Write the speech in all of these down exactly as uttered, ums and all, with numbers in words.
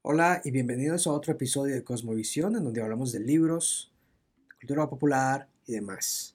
Hola y bienvenidos a otro episodio de Cosmovisión en donde hablamos de libros, cultura popular y demás.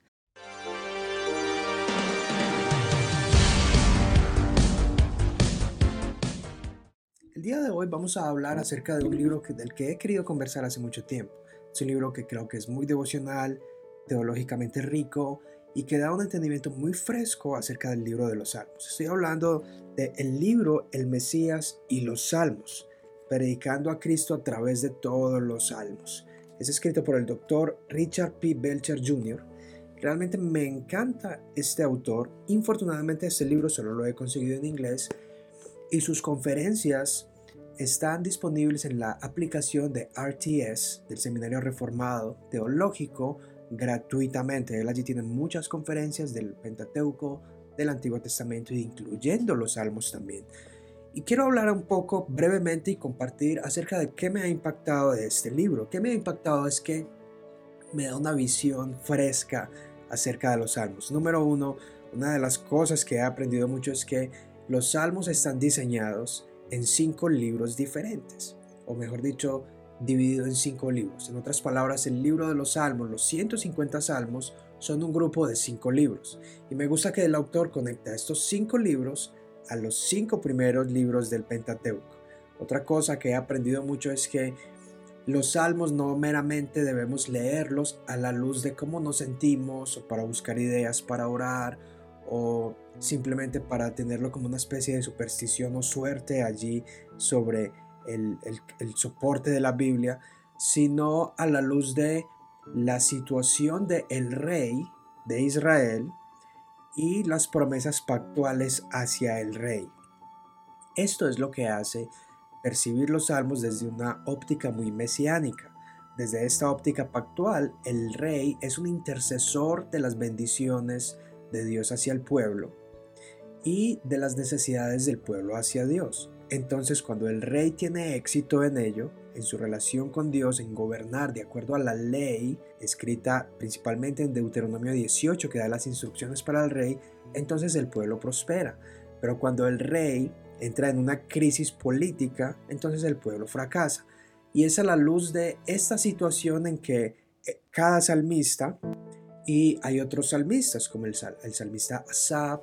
El día de hoy vamos a hablar acerca de un libro que, del que he querido conversar hace mucho tiempo. Es un libro que creo que es muy devocional, teológicamente rico y que da un entendimiento muy fresco acerca del libro de los Salmos. Estoy hablando del libro El Mesías y los Salmos, predicando a Cristo a través de todos los salmos. Es escrito por el doctor Richard P. Belcher junior Realmente me encanta este autor. Infortunadamente este libro solo lo he conseguido en inglés y sus conferencias están disponibles en la aplicación de R T S del Seminario Reformado Teológico gratuitamente. Él allí tiene muchas conferencias del Pentateuco, del Antiguo Testamento, incluyendo los Salmos también. Y quiero hablar un poco brevemente y compartir acerca de qué me ha impactado de este libro. ¿Qué me ha impactado? Es que me da una visión fresca acerca de los Salmos. Número uno, una de las cosas que he aprendido mucho es que los Salmos están diseñados en cinco libros diferentes, o mejor dicho, dividido en cinco libros. En otras palabras, el libro de los Salmos, los ciento cincuenta Salmos, son un grupo de cinco libros. Y me gusta que el autor conecta estos cinco libros a los cinco primeros libros del Pentateuco. Otra cosa que he aprendido mucho es que los salmos no meramente debemos leerlos a la luz de cómo nos sentimos o para buscar ideas para orar o simplemente para tenerlo como una especie de superstición o suerte allí sobre el, el, el soporte de la Biblia, sino a la luz de la situación del rey de Israel y las promesas pactuales hacia el rey. Esto es lo que hace percibir los salmos desde una óptica muy mesiánica. Desde esta óptica pactual, el rey es un intercesor de las bendiciones de Dios hacia el pueblo y de las necesidades del pueblo hacia Dios. Entonces, cuando el rey tiene éxito en ello, en su relación con Dios, en gobernar de acuerdo a la ley escrita principalmente en Deuteronomio dieciocho, que da las instrucciones para el rey, entonces el pueblo prospera. Pero cuando el rey entra en una crisis política, entonces el pueblo fracasa. Y es a la luz de esta situación en que cada salmista, y hay otros salmistas como el, sal, el salmista Asaf,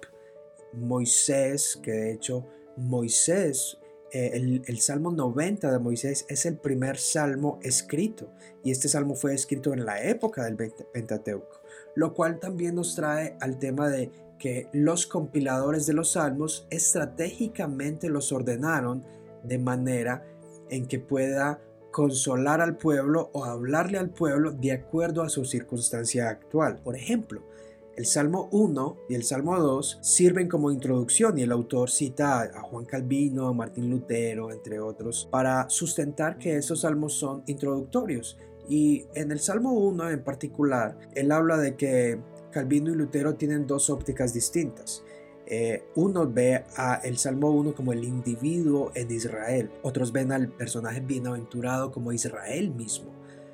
Moisés, que de hecho Moisés, eh, el, el Salmo noventa de Moisés es el primer salmo escrito, y este salmo fue escrito en la época del Pentateuco, lo cual también nos trae al tema de que los compiladores de los salmos estratégicamente los ordenaron de manera en que pueda consolar al pueblo o hablarle al pueblo de acuerdo a su circunstancia actual. Por ejemplo, el Salmo uno y el Salmo dos sirven como introducción y el autor cita a Juan Calvino, a Martín Lutero, entre otros, para sustentar que esos salmos son introductorios. Y en el Salmo uno en particular, él habla de que Calvino y Lutero tienen dos ópticas distintas. Eh, uno ve a el Salmo uno como el individuo en Israel, otros ven al personaje bienaventurado como Israel mismo.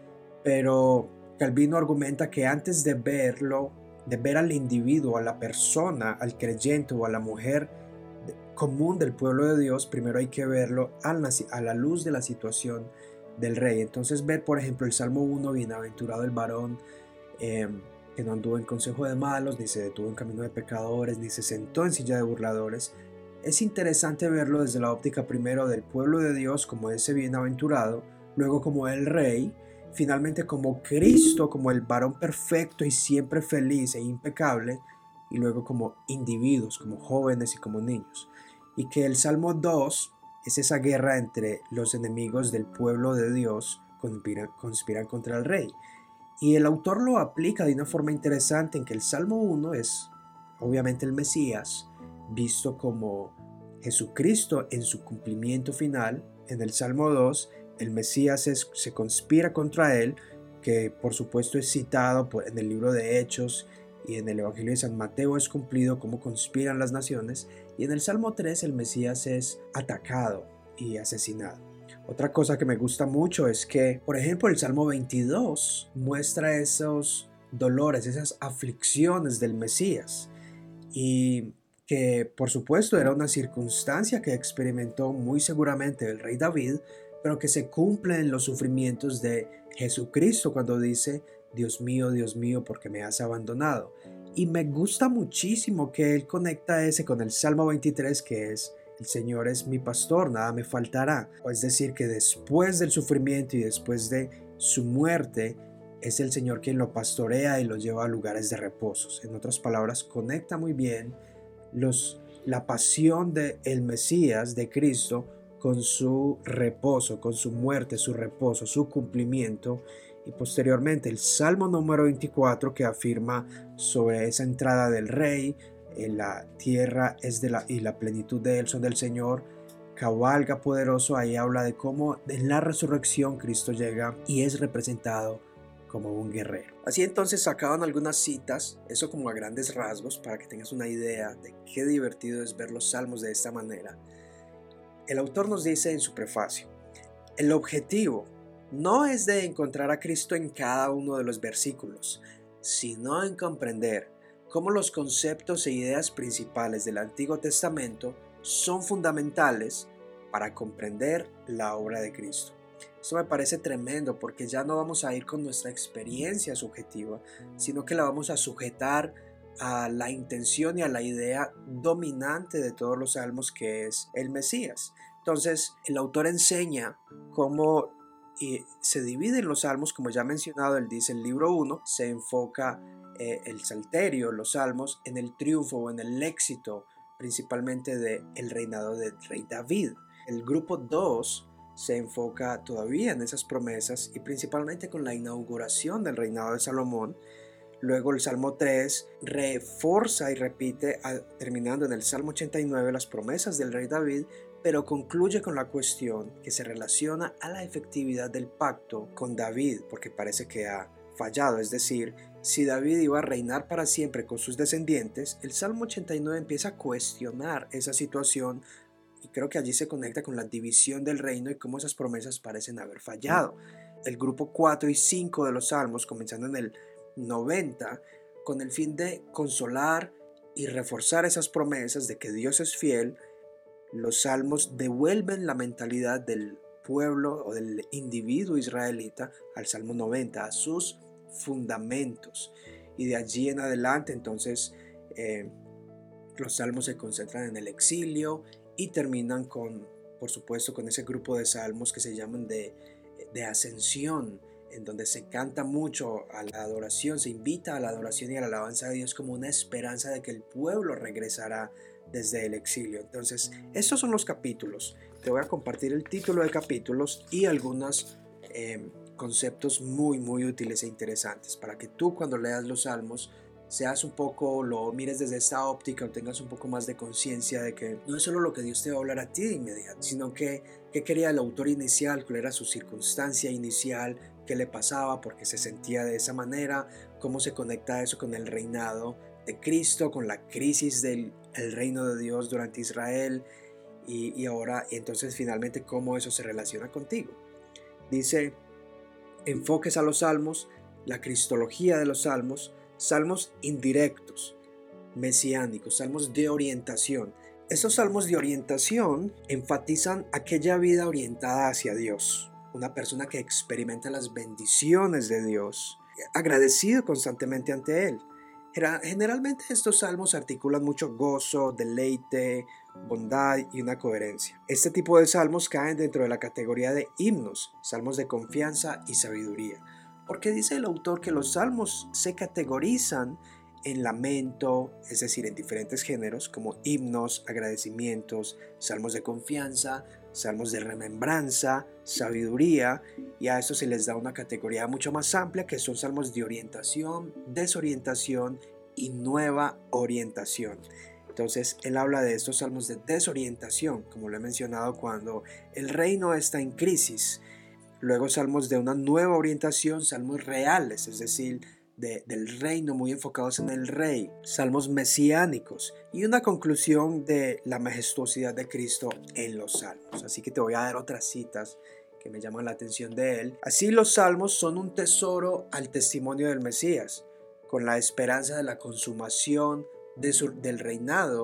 Pero Calvino argumenta que antes de verlo, de ver al individuo, a la persona, al creyente o a la mujer común del pueblo de Dios, primero hay que verlo a la, a la luz de la situación del rey. Entonces ver, por ejemplo, el Salmo uno, bienaventurado el varón, eh, que no anduvo en consejo de malos, ni se detuvo en camino de pecadores, ni se sentó en silla de burladores. Es interesante verlo desde la óptica primero del pueblo de Dios como ese bienaventurado, luego como el rey, finalmente como Cristo, como el varón perfecto y siempre feliz e impecable, y luego como individuos, como jóvenes y como niños. Y que el Salmo dos es esa guerra entre los enemigos del pueblo de Dios conspiran, conspiran contra el rey. Y el autor lo aplica de una forma interesante en que el Salmo uno es obviamente el Mesías, visto como Jesucristo en su cumplimiento final. En el Salmo dos, el Mesías es, se conspira contra él, que por supuesto es citado por, en el libro de Hechos, y en el Evangelio de San Mateo es cumplido cómo conspiran las naciones. Y en el Salmo tres el Mesías es atacado y asesinado. Otra cosa que me gusta mucho es que, por ejemplo, el Salmo veintidós muestra esos dolores, esas aflicciones del Mesías, y que por supuesto era una circunstancia que experimentó muy seguramente el rey David, pero que se cumple en los sufrimientos de Jesucristo cuando dice: Dios mío, Dios mío, ¿por qué me has abandonado? Y me gusta muchísimo que él conecta ese con el Salmo veintitrés, que es: el Señor es mi pastor, nada me faltará. Es decir, que después del sufrimiento y después de su muerte, es el Señor quien lo pastorea y lo lleva a lugares de reposos. En otras palabras, conecta muy bien los, la pasión del Mesías, de Cristo, con su reposo, con su muerte, su reposo, su cumplimiento. Y posteriormente el Salmo número veinticuatro, que afirma sobre esa entrada del Rey: en la tierra es de la, y la plenitud de él son del Señor, cabalga poderoso. Ahí habla de cómo en la resurrección Cristo llega y es representado como un guerrero. Así entonces sacaban algunas citas, eso como a grandes rasgos, para que tengas una idea de qué divertido es ver los salmos de esta manera. El autor nos dice en su prefacio: el objetivo no es de encontrar a Cristo en cada uno de los versículos, sino en comprender cómo los conceptos e ideas principales del Antiguo Testamento son fundamentales para comprender la obra de Cristo. Esto me parece tremendo, porque ya no vamos a ir con nuestra experiencia subjetiva, sino que la vamos a sujetar a la intención y a la idea dominante de todos los salmos, que es el Mesías. Entonces, el autor enseña cómo y se dividen los salmos, como ya mencionado. Él dice: el libro uno se enfoca eh, el salterio, los salmos, en el triunfo o en el éxito principalmente del reinado del rey David. El grupo dos se enfoca todavía en esas promesas y principalmente con la inauguración del reinado de Salomón. Luego el Salmo tres reforza y repite, terminando en el Salmo ochenta y nueve, las promesas del rey David, pero concluye con la cuestión que se relaciona a la efectividad del pacto con David, porque parece que ha fallado. Es decir, si David iba a reinar para siempre con sus descendientes, el Salmo ochenta y nueve empieza a cuestionar esa situación, y creo que allí se conecta con la división del reino y cómo esas promesas parecen haber fallado. El grupo cuatro y cinco de los salmos, comenzando en el noventa, con el fin de consolar y reforzar esas promesas de que Dios es fiel, los salmos devuelven la mentalidad del pueblo o del individuo israelita al Salmo noventa, a sus fundamentos. Y de allí en adelante, entonces, eh, los salmos se concentran en el exilio y terminan con, por supuesto, con ese grupo de salmos que se llaman de, de ascensión, en donde se canta mucho a la adoración, se invita a la adoración y a la alabanza de Dios como una esperanza de que el pueblo regresará desde el exilio. Entonces, estos son los capítulos. Te voy a compartir el título de capítulos y algunos eh, conceptos muy, muy útiles e interesantes para que tú, cuando leas los salmos, seas un poco, lo mires desde esta óptica, o tengas un poco más de conciencia de que no es solo lo que Dios te va a hablar a ti de inmediato, sino que qué quería el autor inicial, cuál era su circunstancia inicial, qué le pasaba, por qué se sentía de esa manera, cómo se conecta eso con el reinado de Cristo, con la crisis del el reino de Dios durante Israel, y, y ahora, y entonces finalmente cómo eso se relaciona contigo. Dice: enfoques a los salmos, la cristología de los salmos, salmos indirectos, mesiánicos, salmos de orientación. Estos salmos de orientación enfatizan aquella vida orientada hacia Dios, una persona que experimenta las bendiciones de Dios, agradecido constantemente ante Él. Generalmente estos salmos articulan mucho gozo, deleite, bondad y una coherencia. Este tipo de salmos caen dentro de la categoría de himnos, salmos de confianza y sabiduría, porque dice el autor que los salmos se categorizan en lamento, es decir, en diferentes géneros como himnos, agradecimientos, salmos de confianza, salmos de remembranza, sabiduría, y a eso se les da una categoría mucho más amplia, que son salmos de orientación, desorientación y nueva orientación. Entonces él habla de estos salmos de desorientación, como lo he mencionado, cuando el reino está en crisis. Luego salmos de una nueva orientación, salmos reales, es decir, de, del reino, muy enfocados en el rey, salmos mesiánicos, y una conclusión de la majestuosidad de Cristo en los salmos. Así que te voy a dar otras citas que me llaman la atención de él. Así, los salmos son un tesoro al testimonio del Mesías, con la esperanza de la consumación de su, del reinado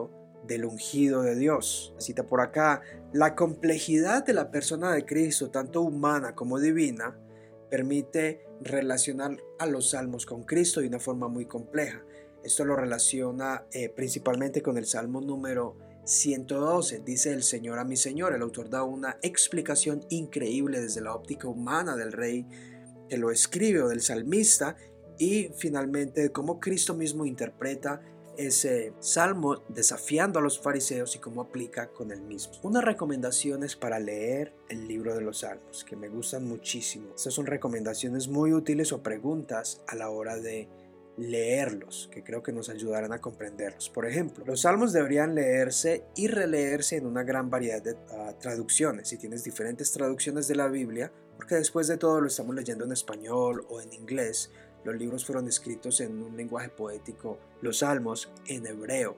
del ungido de Dios. Cita por acá: la complejidad de la persona de Cristo, tanto humana como divina, permite relacionar a los salmos con Cristo de una forma muy compleja. Esto lo relaciona eh, principalmente con el salmo número ciento doce. Dice: el Señor a mi Señor. El autor da una explicación increíble desde la óptica humana del rey que lo escribe o del salmista, y finalmente cómo Cristo mismo interpreta ese salmo desafiando a los fariseos y cómo aplica con el mismo. Unas recomendaciones para leer el libro de los Salmos que me gustan muchísimo. Estas son recomendaciones muy útiles o preguntas a la hora de leerlos, que creo que nos ayudarán a comprenderlos. Por ejemplo, los salmos deberían leerse y releerse en una gran variedad de uh, traducciones. Si tienes diferentes traducciones de la Biblia, porque después de todo lo estamos leyendo en español o en inglés, los libros fueron escritos en un lenguaje poético, los salmos en hebreo,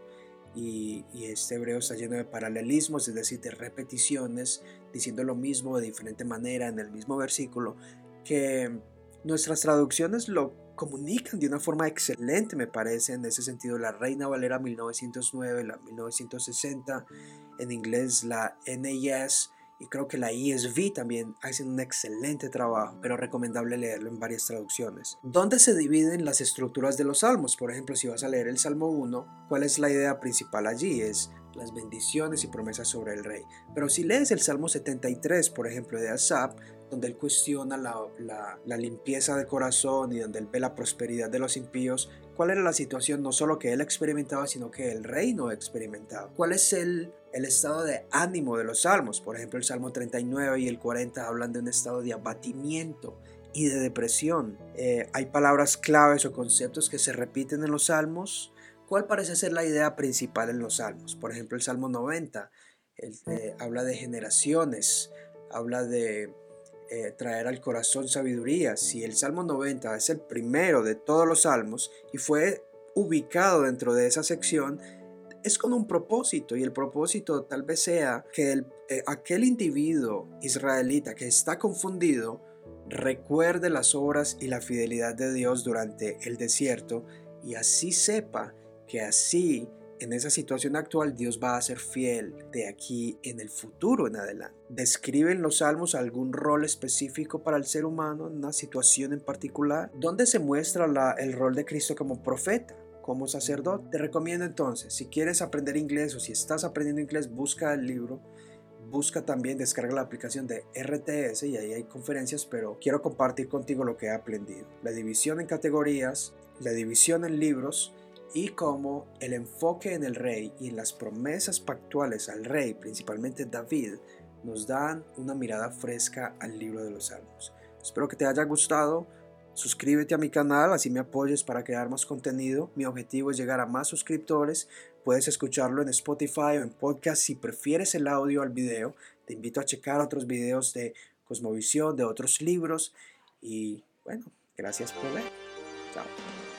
y, y este hebreo está lleno de paralelismos, es decir, de repeticiones, diciendo lo mismo de diferente manera en el mismo versículo, que nuestras traducciones lo comunican de una forma excelente, me parece. En ese sentido, la Reina Valera mil novecientos nueve, la mil novecientos sesenta, en inglés la N A S, y creo que la E S V también hacen un excelente trabajo, pero recomendable leerlo en varias traducciones. ¿Dónde se dividen las estructuras de los salmos? Por ejemplo, si vas a leer el Salmo uno, ¿cuál es la idea principal allí? Es las bendiciones y promesas sobre el rey. Pero si lees el Salmo setenta y tres, por ejemplo, de Asaf, donde él cuestiona la, la, la limpieza de corazón y donde él ve la prosperidad de los impíos, ¿cuál era la situación no solo que él experimentaba, sino que el rey no experimentaba? ¿Cuál es el, el estado de ánimo de los salmos? Por ejemplo, el Salmo treinta y nueve y el cuarenta hablan de un estado de abatimiento y de depresión. Eh, hay palabras claves o conceptos que se repiten en los salmos. ¿Cuál parece ser la idea principal en los salmos? Por ejemplo, el Salmo noventa el, eh, habla de generaciones, habla de Eh, traer al corazón sabiduría. Si el Salmo noventa es el primero de todos los salmos y fue ubicado dentro de esa sección, es con un propósito, y el propósito tal vez sea que el, eh, aquel individuo israelita que está confundido recuerde las obras y la fidelidad de Dios durante el desierto, y así sepa que así en esa situación actual Dios va a ser fiel de aquí en el futuro en adelante. ¿Describen los salmos algún rol específico para el ser humano en una situación en particular? ¿Dónde se muestra la, el rol de Cristo como profeta, como sacerdote? Te recomiendo entonces, si quieres aprender inglés o si estás aprendiendo inglés, busca el libro. Busca también, descarga la aplicación de R T S y ahí hay conferencias, pero quiero compartir contigo lo que he aprendido. La división en categorías, la división en libros, y cómo el enfoque en el rey y en las promesas pactuales al rey, principalmente David, nos dan una mirada fresca al libro de los Salmos. Espero que te haya gustado. Suscríbete a mi canal, así me apoyes para crear más contenido. Mi objetivo es llegar a más suscriptores. Puedes escucharlo en Spotify o en podcast si prefieres el audio al video. Te invito a checar otros videos de Cosmovisión, de otros libros. Y bueno, gracias por ver. Chao.